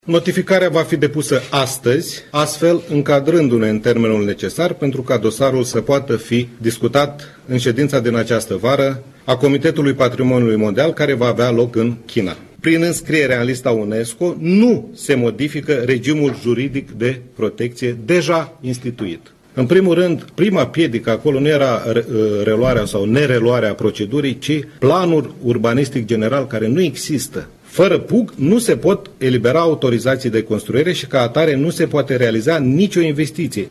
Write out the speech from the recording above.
Notificarea va fi depusă astăzi, astfel încadrându-ne în termenul necesar pentru ca dosarul să poată fi discutat în ședința din această vară a Comitetului Patrimoniului Mondial, care va avea loc în China. Prin înscrierea în lista UNESCO nu se modifică regimul juridic de protecție deja instituit. În primul rând, prima piedică acolo nu era reluarea sau nereluarea procedurii, ci planul urbanistic general care nu există. Fără PUG nu se pot elibera autorizații de construire și ca atare nu se poate realiza nicio investiție.